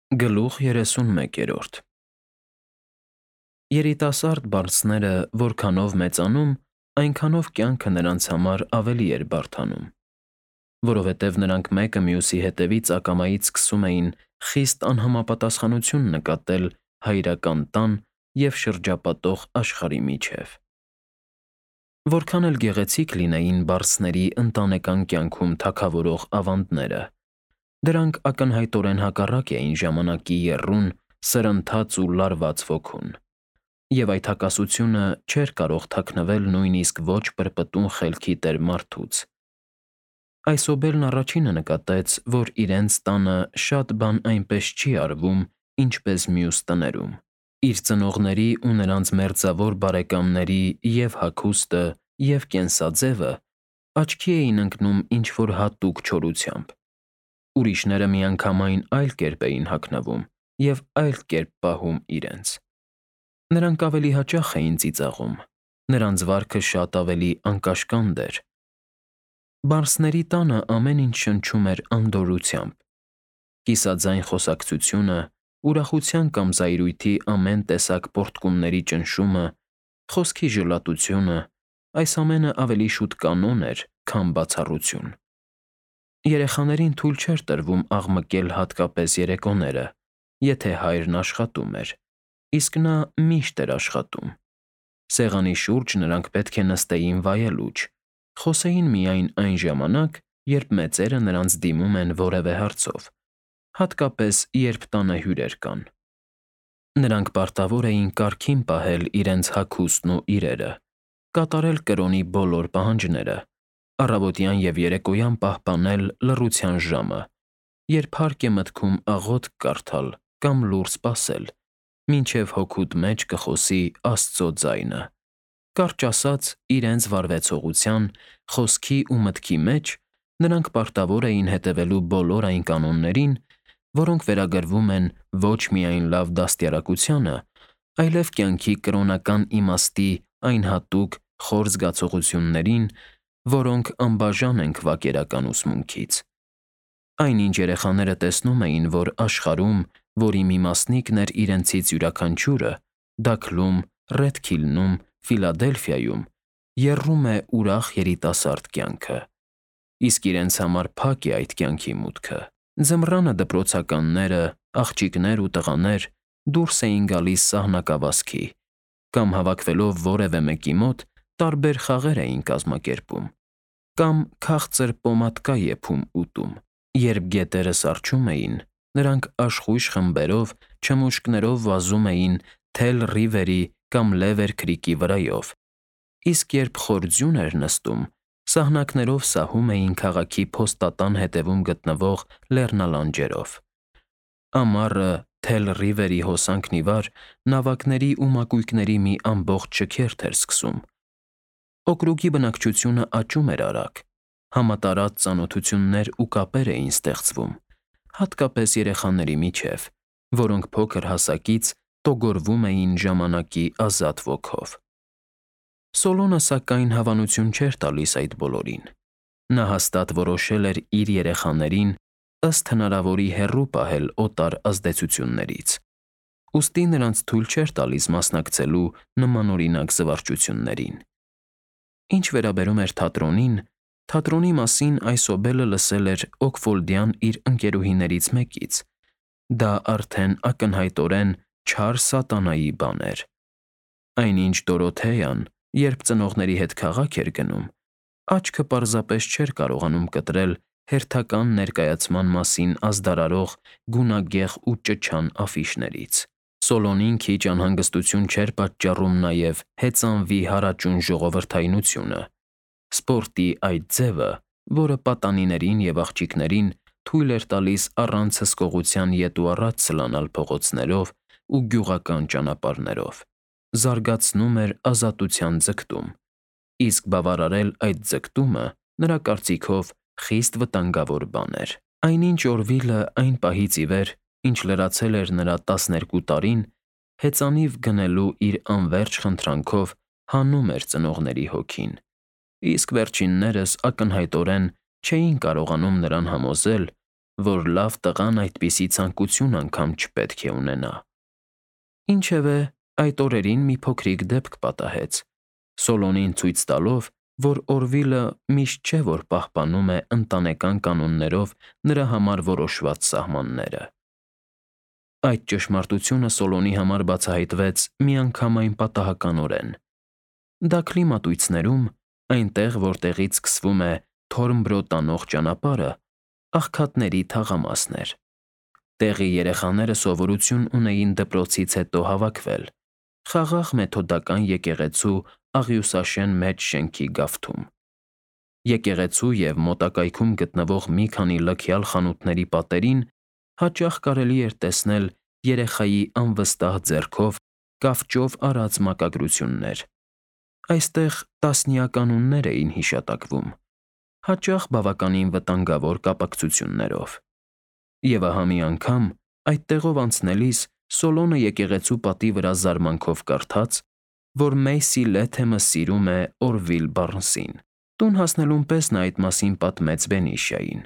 Գլուխ 31-րդ Երիտասարդ բարձները որքանով մեծանում, այնքանով կյանքը նրանց համար ավելի էր բարդանում, որովհետև նրանք մեկը մյուսի հետևից ակամայից սկսում էին խիստ անհամապատասխանություն նկատել հայրական տան և շրջապատող աշխարհի միջև։ Որքան էլ գեղեցիկ լինեին բարձների ընտանեկան կյանքում թագավորող ավանդները, դրանք ակնհայտորեն հակառակ էին ժամանակի եռուն, սրընթաց ու լարված ոգուն, և այդ հակասությունը չէր կարող թաքնվել նույնիսկ ոչ պրպտուն խելքի տեր մարդուց։ Այսօբելն առաջինը նկատեց, որ իրենց տանը շատ բան այնպես չի արվում, ինչպես մյուս տներում։ Իր ծնողների ու նրանց մերձավոր բարեկամների և՛ հագուստը, և՛ կենսաձևը աչքի էին ընկնում ինչ-որ հատուկ չորությամբ։ Ուրիշները միանգամայն այլ կերպ էին հագնվում և այլ կերպ պահում իրենց։ Նրանք ավելի հաճախ էին ծիծաղում, նրանց վարքը շատ ավելի անկաշկանդ էր։ Բարձների տանը ամեն ինչ շնչում էր անդորրությամբ. կիսաձայն խոսակցությունը, ուրախության կամ զայրույթի ամեն տեսակ պոռթկումների ճնշումը, խոսքի ժլատությունը, այս ամենը ավելի շուտ կանոն էր, քան բացառություն։ Երեխաներին թույլ չէր տրվում աղմկել հատկապես երեկոները, եթե հայրն աշխատում էր, իսկ նա միշտ էր աշխատում։ Սեղանի շուրջ նրանք պետք է նստեին վայելուչ, խոսեին միայն այն ժամանակ, երբ մեծերը նրանց դիմում են որևէ հարցով, հատկապես, երբ տանը հյուրեր կան։ Նրանք պարտավոր էին կարգին պահել իրենց հագուստն ու իրերը, կատարել կրոնի բոլոր պահանջները, առավոտյան և երեկոյան պահպանել լռության ժամը, երբ հարկ է մտքում աղոթք կարդալ կամ լուռ սպասել, մինչև հոգուդ մեջ կխոսի Աստծո ձայնը։ Կարճ ասած, իրենց վարվեցողության, խոսքի ու մտքի մեջ նրանք պարտավոր էին հետևելու բոլոր այն կանոններին, որոնք վերագրվում են ոչ միայն լավ դաստիարակությանը, այլև կյանքի կրոնական իմաստի այն հատուկ խոր զգացողություններին, որոնք անբաժան են քվակերական ուսմունքից։ Այն, ինչ երեխաները տեսնում էին, որ աշխարհում, որի մի մասնիկն էր իրենցից յուրաքանչյուրը, Դաքլում, Ռեդքիլնում, Ֆիլադելֆիայում, եռում է ուրախ երիտասարդ կյանքը։ Իսկ իրենց համար փակ է այդ կյանքի մուտքը։ Ձմռանը դպրոցականները, աղջիկներ ու տղաներ դուրս էին գալիս սահնակավազքի կամ հավաքվելով որևէ մեկի մոտ տարբեր խաղեր էին կազմակերպում, կամ քաղցր պոմադկա եփում ուտում։ Երբ գետերը սառչում էին, նրանք աշխույժ խմբերով չմուշկներով վազում էին Թել Ռիվերի կամ Լևեր Քրիքի վրայով, իսկ երբ խոր ձյուն էր նստում, սահնակներով սահում էին քաղաքի փոստատան հետևում գտնվող լեռնալանջերով։ Ամառը Թել Ռիվերի հոսանքն ի վար նավակների ու մակույկների մի ամբողջ շքերթ էր սկսում։ Օկրուգի բնակչությունը աճում էր արագ, համատարած ծանոթություններ ու կապեր էին ստեղծվում, հատկապես երեխաների միջև, որոնք փոքր հասակից տոգորվում էին ժամանակի ազատ ոգով։ Սոլոնը, սակայն, հավանություն չէր տալիս այդ բոլորին։ Նա հաստատ որոշել էր իր երեխաներին ըստ հնարավորի հեռու պահել օտար ազդեցություններից, ուստի նրանց թույլ չէր տալիս մասնակցելու նմանօրինակ զվարճություններին։ Ինչ վերաբերում էր թատրոնին, թատրոնի մասին այսօբելը լսել էր Օքֆոլդյան իր ընկերուհիներից մեկից։ Դա արդեն ակնհայտորեն չար սատանայի բան էր։ Այնինչ Դորոթեան, երբ ծնողների հետ քաղաք էր գնում, աչքը պարզապես չէր կարողանում կտրել հերթական ներկայացման մասին ազդարարող գունագեղ ու ճչան աֆիշներից։ Սոլոնին քիչ անհանգստություն չէր պատճառում նաև հեծանվի հարաճուն ժողովրդայնությունը, սպորտի այդ ձևը, որը պատանիներին և աղջիկներին թույլ էր տալիս առանց հսկողության ետ ու առաջ սլանալ փողոցներով ու գյուղական ճանապարհներով, զարգացնում էր ազատության ձգտում, իսկ բավարարել այդ ձգտումը, նրա կարծիքով, խիստ վտանգավոր բան էր։ Այնինչ Օրվիլը այն պահից ի վեր, ինչ լրացել էր նրա 12 տարին, հեծանիվ գնելու իր անվերջ խնդրանքով հանում էր ծնողների հոգին, իսկ վերջիններս ակնհայտորեն չէին կարողանում նրան համոզել, որ լավ տղան այդպիսի ցանկություն անգամ չպետք է ունենա։ Ինչևէ, այդ օրերին մի փոքրիկ դեպք պատահեց, Սոլոնին ցույց տալով, որ Օրվիլը միշտ չէ, որ պահպանում է ընտանեկան կանոններով նրա համար որոշված սահմանները։ Այդ ճշմարտությունը Սոլոնի համար բացահայտվեց միանգամայն պատահականորեն։ Դա կլիմատույցներում, այնտեղ, որտեղից սկսվում է Թորնբրո տանող ճանապարհը, աղքատների թաղամասն էր։ Տեղի երեխաները սովորություն ունեին դպրոցից հետո հավաքվել, խաղաղ մեթոդական եկեղեցու աղյուսաշեն մեծ շենքի գավթում։ Եկեղեցու և մոտակայքում գտնվող մի քանի լքյալ խանութների պատերին հաճախ կարելի էր տեսնել երեխայի անվստահ ձեռքով կավճով արած մակագրություններ։ Այստեղ տասնյակ անուններ էին հիշատակվում, հաճախ բավականին վտանգավոր կապակցություններով։ Եվ ահա մի անգամ, այդտեղով անցնելիս Սոլոնը եկեղեցու պատի վրա զարմանքով կարդաց, որ Մեյսի Լեթեմը սիրում է Օրվիլ Բարնսին։ Տուն հասնելուն պես նա այդ մասին պատմեց Բենիշիային։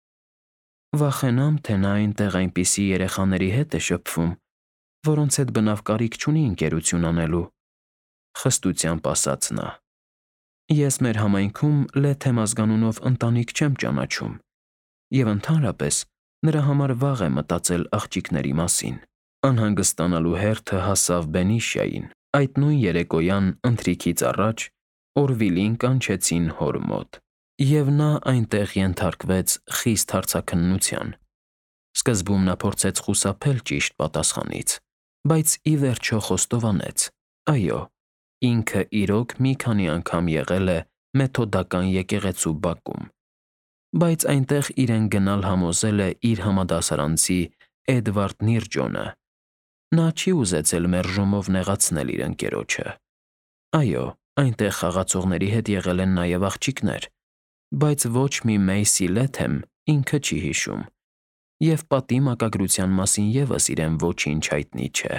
Վախենամ, թե նա այնտեղ այնպիսի երեխաների հետ է շփվում, որոնց հետ բնավ կարիք չունի ընկերություն անելու, խստությամբ ասաց նա։ Ես մեր համայնքում Լեթեմ ազգանունով ընտանիք չեմ ճանաչում, և ընդհանրապես նրա համար վաղ է մտածել աղջիկների մասին։ Անհանգստանալու հերթը հասավ Բենիշիային։ Այդ նույն երեկոյան ընթրիքից առաջ Օրվիլին կանչեցին հոր մոտ, և նա այնտեղ ենթարկվեց խիստ հարցաքննության։ Սկզբում նա փորձեց խուսափել ճիշտ պատասխանից, բայց ի վերջո խոստովանեց. այո, ինքը իրոք մի քանի անգամ եղել է մեթոդական եկեղեցու բակում, բայց այնտեղ իրեն գնալ համոզել է իր համադասարանցի Էդվարդ Նիրջոնը։ Նա չի ուզեցել մերժումով նեղացնել իր ընկերոջը։ Այո, այնտեղ խաղացողների հետ եղել են նաև աղջիկներ, բայց ոչ մի Մեյսի Լեթեմ ինքը չի հիշում, և պատի մակագրության մասին ևս իրեն ոչինչ հայտնի չէ։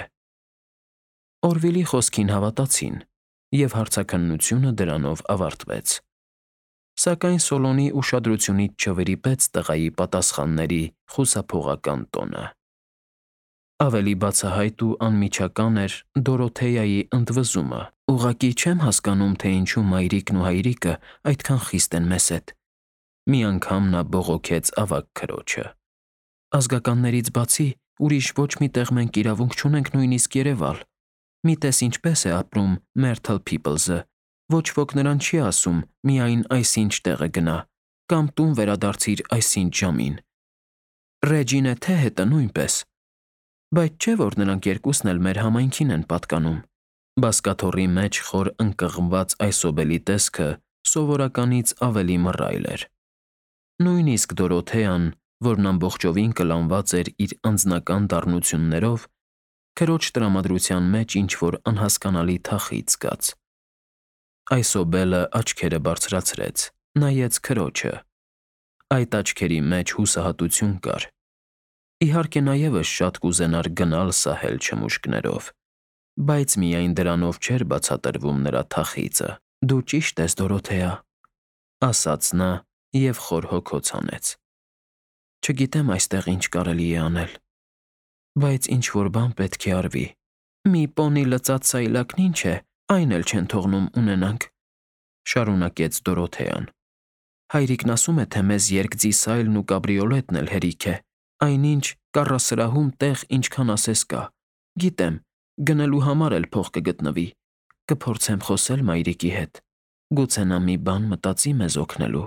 Օրվիլի խոսքին հավատացին, և հարցաքննությունը դրանով ավարտվեց։ Սակայն Սոլոնի ուշադրությունից չվրիպեց տղայի պատասխանների խուսափողական տոնը։ Ավելի բացահայտ ու անմիջական էր Դորոթեայի ընդվզումը. «Ուղղակի չեմ հասկանում, թե ինչու մայրիկն ու հայրիկը այդքան խիստ են մեզ հետ»։ Մի անգամ նա բողոքեց ավագ քրոջը։ Ազգականներից բացի ուրիշ ոչ մի տեղ մենք իրավունք չունենք նույնիսկ երևալ։ Մի տես ինչպես է ապրում Myrtle Peoples-ը, ոչ ոք նրան չի ասում միայն այսինչ տեղը գնա, կամ տուն վերադարձիր այսինչ ժամին։ Ռեջինեթե հետը նույնպես։ Բայց չէ՞ որ նրանք երկուսն էլ մեր համայնքին են պատկանում։ Բազկաթոռի մեջ խոր ընկղմված այսօբելի տեսքը սովորականից ավելի մռայլ էր։ Նույնիսկ Դորոթեան, որն ամբողջովին կլանված էր իր անձնական դառնություններով, քրոջ տրամադրության մեջ ինչ-որ անհասկանալի թախիծ զգաց։ Այսօբելը աչքերը բարձրացրեց, նայեց քրոջը։ Այդ աչքերի մեջ հուսահատություն կար։ Իհարկե նա ևս շատ կուզենար գնալ սահել չմուշկներով, բայց միայն դրանով չէր բացատրվում նրա թախիծը։ Դու ճիշտ ես, Դորոթեա, ասաց նա և խոր հոգոց հանեց։ Չգիտեմ այստեղ ինչ կարելի է անել, բայց ինչ-որ բան պետք է արվի։ Մի պոնի լծած սայլակն ինչ է, այն էլ չեն թողնում ունենանք, շարունակեց Դորոթեան։ Հայրիկն ասում է, թե մեզ երկձի սայլն ու կաբրիոլետն էլ հերիք է, այնինչ կառասրահում տեղ ինչքան ասես կա։ Գիտեմ, գնելու համար էլ փող կգտնվի։ Կփորձեմ խոսել մայրիկի հետ, գուցե նա մի բան մտածի մեզ օգնելու։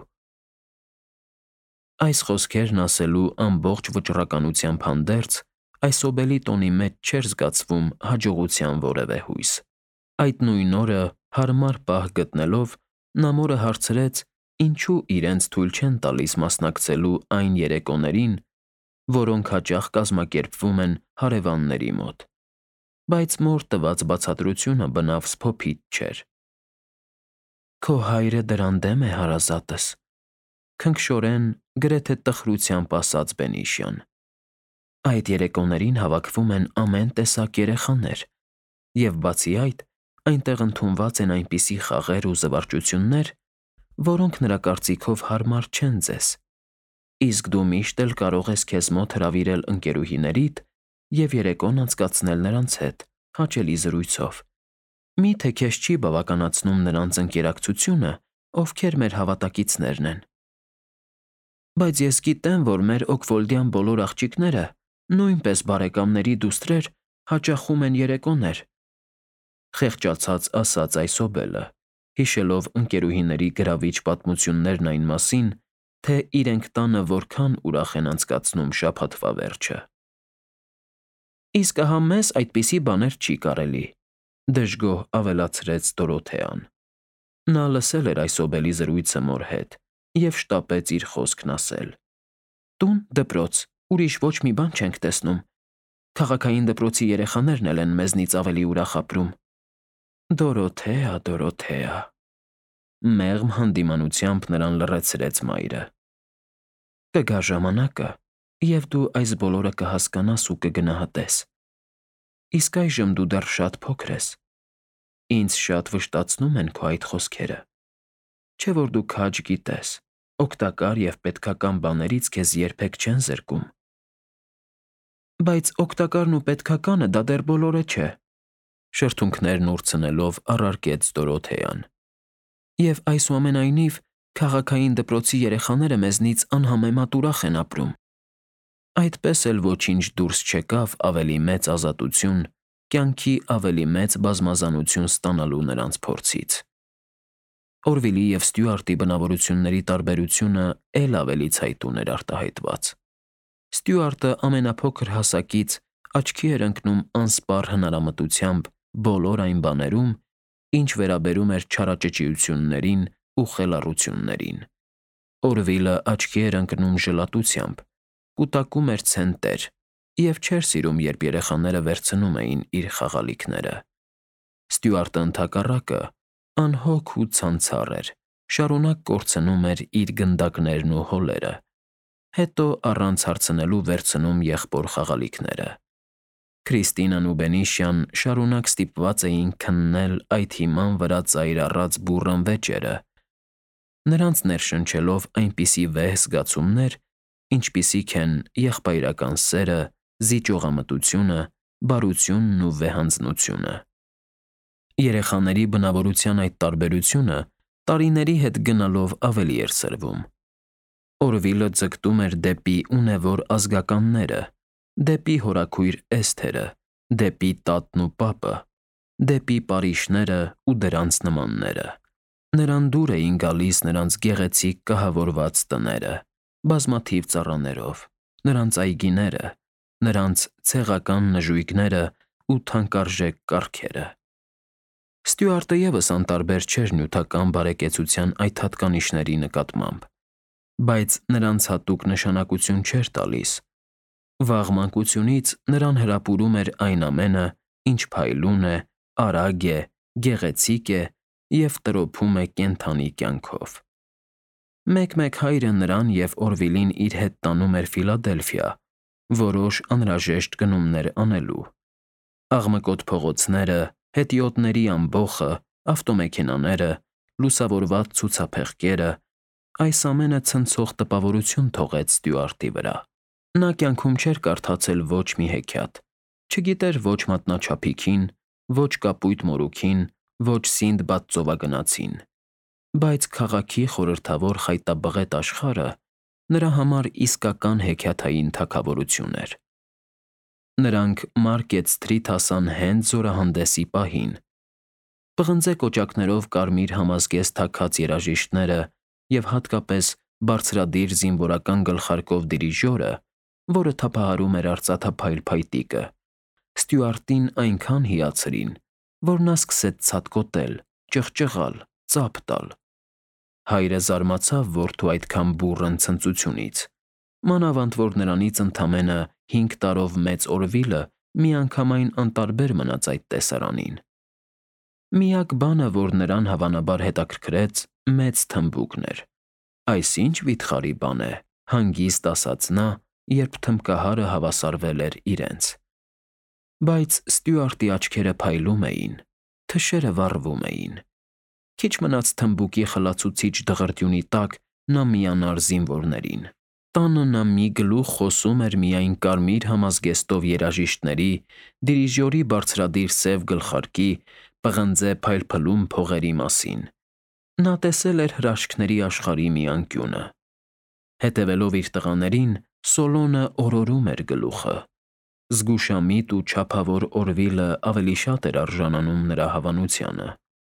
Այս խոսքերն ասելու ամբողջ վճռականությամբ հանդերձ, այսօբելի տոնի մեջ չէր զգացվում հաջողության որևէ հույս։ Այդ նույն օրը, հարմար պահ գտնելով, նա մորը հարցրեց, ինչու իրենց թույլ չեն տալիս մասնակցելու այն երեկոներին, որոնք հաճախ կազմակերպվում են հարևանների մոտ։ Բայց մոր տված բացատրությունը բնավ սփոփիչ չէր։ Քո հայրը դրան դեմ է, հարազատս, քնքշորեն, գրեթե տխրությամբ ասաց Բենիշիան։ Այդ երեկոներին հավաքվում են ամեն տեսակ երեխաներ, և բացի այդ, այնտեղ ընդունված են այնպիսի խաղեր ու զվարճություններ, որոնք նրա կարծիքով հարմար չեն ձեզ։ իսկ դու միշտ էլ կարող ես քեզ մոտ հրավիրել ընկերուհիներիդ և երեկոն անցկացնել նրանց հետ, հաճելի զրույցով։ Միթե քեզ չի բավականացնում նրանց ընկերակցությունը, ովքեր մեր հավատակիցներն են։ Բայց ես գիտեմ, որ մեր Օքվոլդյան բոլոր աղջիկները, նույնպես բարեկամների դուստրեր, հաճախում են երեկոներ, խեղճացած ասաց Այսոբելը, հիշելով ընկերուհիների գրավիչ պատմություններն այն մասին, թե իրենք տանը որքան ուրախ են անցկացնում շաբաթվա վերջը։ Իսկ ահա մեզ այդպիսի բաներ չի կարելի, դժգոհ ավելացրեց Դորոթեան։ Նա լսել էր Այսոբելի զրույցը մոր հետ և շտապեց իր խոսքն ասել. Տուն, դպրոց, ուրիշ ոչ մի բան չենք տեսնում։ Քաղաքային դպրոցի երեխաներն էլ են մեզնից ավելի ուրախ ապրում։ Դորոթեա, Դորոթեա, մեղմ հանդիմանությամբ նրան լռեցրեց մայրը։ Կգա ժամանակը, և դու այս բոլորը կհասկանաս ու կգնահատես։ Իսկ այժմ դու դեռ շատ փոքր ես։ Ինձ շատ վշտացնում են քո այդ խոսքերը։ Չէ՞ որ դու քաջ գիտես, օգտակար և պետքական բաներից քեզ երբեք չեն զրկում։ Բայց օգտակարն ու պետքականը դա դեռ բոլորը չէ, շրթունքներն ուրցնելով առարկեց Դորոթեան։ Եվ այսուամենայնիվ քաղաքային դպրոցի երեխաները մեզնից անհամեմատ ուրախ են ապրում։ Այդպես էլ ոչինչ դուրս չեկավ ավելի մեծ ազատություն, կյանքի ավելի մեծ բազմազանություն ստանալու նրանց փորձից։ Օրվիլի և Ստյուարտի բնավորությունների տարբերությունը էլ ավելի ցայտուն էր արտահայտված։ Ստյուարտը ամենափոքր հասակից աչքի էր ընկնում անսպառ հնարամտությամբ բոլոր այն բաներում, ինչ վերաբերում էր չարաճճիություններին ու խելառություններին։ Օրվիլը աչքի էր ընկնում ժլատությամբ, կուտակում էր ցենտեր և չէր սիրում, երբ երեխաները վերցնում էին իր խաղալիքները։ Ստյուարտը ընդհակառակը անհոգ ու ցանցառ էր, շարունակ կորցնում էր իր գնդակներն ու հոլերը, հետո առանց հարցնելու վերցնում եղբոր խաղալիքները։ Քրիստինան ու Բենիշյան շարունակ ստիպված էին քննել այդ հիման վրա ծայր առած բուռն վեճերը, նրանց ներշնչելով այնպիսի վեհ զգացումներ, ինչպիսիք են եղբայրական սերը, զիջողամտությունը, բարությունն ու վեհանձնությունը։ Երեխաների բնավորության այդ տարբերությունը տարիների հետ գնալով ավելի էր սրվում։ Օրվիլը ձգտում էր դեպի ունևոր ազգականները, դեպի հորաքույր Էսթերը, դեպի տատն ու պապը, դեպի պարիշները ու դրանց նմանները։ Նրան դուր էին գալիս նրանց գեղեցիկ կահավորված տները, բազմաթիվ ծառաներով, նրանց այգիները, նրանց ցեղական նժույգները ու թանկարժեք կառքերը։ Ստյուարտը ևս անտարբեր չէր նյութական բարեկեցության այդ հատկանիշների նկատմամբ, բայց նրանց հատուկ նշանակություն չէր տալիս։ Վաղ մանկությունից նրան հրապուրում էր այն ամենը, ինչ փայլուն է, արագ է, գեղեցիկ է և տրոփում է կենդանի կյանքով։ Մեկ-մեկ հայրը նրան և Օրվիլին իր հետ տանում էր Ֆիլադելֆիա, որոշ անհրաժեշտ գնումներ անելու։ Աղմկոտ փողոցները, հետիոտների ամբոխը, ավտոմեքենաները, լուսավորված ցուցափեղկերը, այս ամենը ցնցող տպավորություն թողեց Ստյուարտի վրա։ Նա կյանքում չէր կարդացել ոչ մի հեքիաթ, չգիտեր ոչ մատնաչափիքին, ոչ կապույտ մորուքին, ոչ Սինդբադ ծովագնացին, բայց քաղաքի խորհրդավոր խայտաբղետ աշխարհը նրա համար իսկական հեքիաթային թագավորություն էր։ Նրանք Մարկետ Սթրիթ հասան հենց զորահանդեսի պահին։ Պղնձե կոճակներով կարմիր համազգեստ թաքած երաժիշտները և հատկապես բարձրադիր զինվորական գլխարկով դիրիժորը, որը թափահարում էր արծաթափայլ փայտիկը, Ստյուարտին այնքան հիացրին, որ նա սկսեց ցատկոտել, ճղճղալ, ծափ տալ։ Հայրը զարմացավ որդու այդքան բուռն ցնծությունից, մանավանդ որ նրանից ընդամենը 5 տարով մեծ Օրվիլը միանգամայն անտարբեր մնաց այդ տեսարանին։ Միակ բանը, որ նրան հավանաբար հետաքրքրեց, մեծ թմբուկն էր։ Այս ինչ վիթխարի բան է, հանգիստ ասաց նա, երբ թմբկահարը հավասարվել էր իրենց։ Բայց Ստյուարտի աչքերը փայլում էին, թշերը վառվում էին։ Քիչ մնաց թմբուկի խլացուցիչ դղրդյունի տակ նա միանար զինվորներին։ Տանը նա մի գլուխ խոսում էր միայն կարմիր համազգեստով երաժիշտների, դիրիժյորի բարձրադիր սև գլխարկի, պղնձե փայլփլում փողերի մասին։ Նա տեսել էր հրաշքների աշխարհի մի անկյունը։ Հետևելով իր տղաներին, Սոլոնը օրորում էր գլուխը։ Զգուշամիտ ու չափավոր Օրվիլը ավելի շատ էր արժանանում նրա հավանությանը։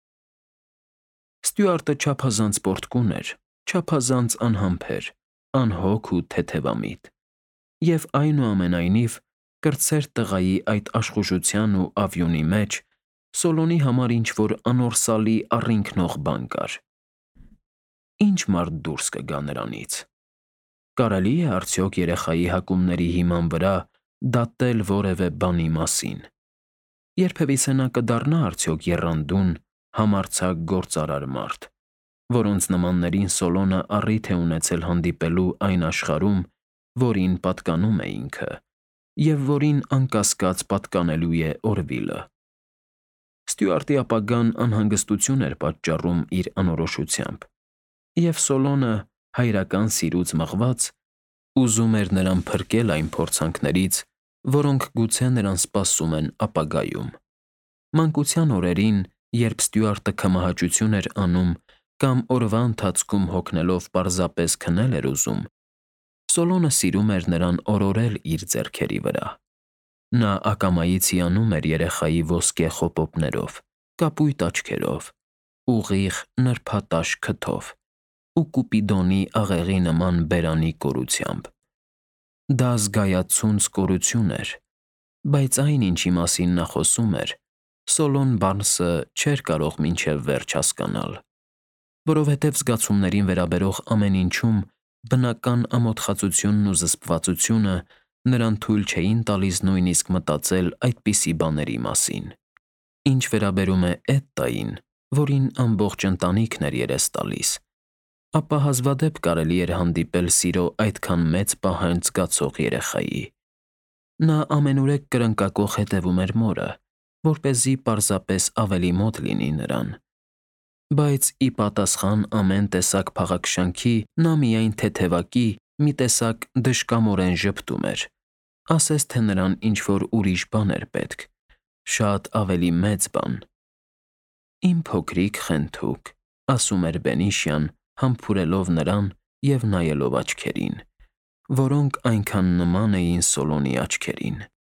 Ստյուարտը չափազանց պոռթկուն էր, չափազանց անհամբեր, անհոգ ու թեթևամիտ։ Եվ այնուամենայնիվ, կրտսեր տղայի այդ աշխուժության ու ավյունի մեջ Սոլոնի համար ինչ-որ անորսալի առինքնող բան կար։ Ինչ մարդ դուրս կգա նրանից։ Կարելի է արդյոք երեխայի հակումների հիման վրա դատել որևէ բանի մասին։ Երբևիցե նա կդառնա արդյոք եռանդուն, համարձակ գործարար մարդ, որոնց նմաններին Սոլոնը առիթ է ունեցել հանդիպելու այն աշխարհում, որին պատկանում է ինքը, և որին անկասկած պատկանելու է Օրվիլը։ Ստյուարտի ապագան անհանգստություն էր պատճառում իր անորոշությամբ, և Սոլոնը, հայրական սիրուց մղված, ուզում էր նրան փրկել այն փորձանքներից, որոնք գուցե նրան սպասում են ապագայում։ Մանկության օրերին, երբ Ստյուարտը քմահաճություն էր անում կամ օրվա ընթացքում հոգնելով պարզապես քնել էր ուզում, Սոլոնը սիրում էր նրան օրորել իր ձեռքերի վրա։ Նա ակամայից հիանում էր երեխայի ոսկե խոպոպներով, կապույտ աչքերով, ուղիղ նրբատաշ քթով ու Կուպիդոնի աղեղի նման բերանի կորությամբ։ Դա զգայացունց կորություն էր, բայց այն, ինչի մասին նա խոսում էր, Սոլոն Բարնսը չէր կարող մինչև վերջ հասկանալ, որովհետև զգացումներին վերաբերող ամեն ինչում բնական ամոթխածությունն ու զսպվածությունը նրան թույլ չէին տալիս նույնիսկ մտածել այդպիսի բաների մասին։ Ինչ վերաբերում է Էտտային, որին ամբողջ ընտանիքն էր երես տալիս, ապա հազվադեպ կարելի էր հանդիպել սիրո այդքան մեծ պահանջ զգացող երեխայի։ Նա ամենուրեք կրնկակոխ հետևում էր մորը, որպեսզի պարզապես ավելի մոտ լինի նրան։ Բայց ի պատասխան ամեն տեսակ փաղաքշանքի նա միայն թեթևակի մի տեսակ դժկամորեն ժպտում էր, ասես թե նրան ինչ-որ ուրիշ բան էր պետք, շատ ավելի մեծ բան։ «Իմ փոքրիկ խենթուկ», ասում էր Բենիշյան, համբուրելով նրան և նայելով աչքերին, որոնք այնքան նման էին Սոլոնի աչքերին։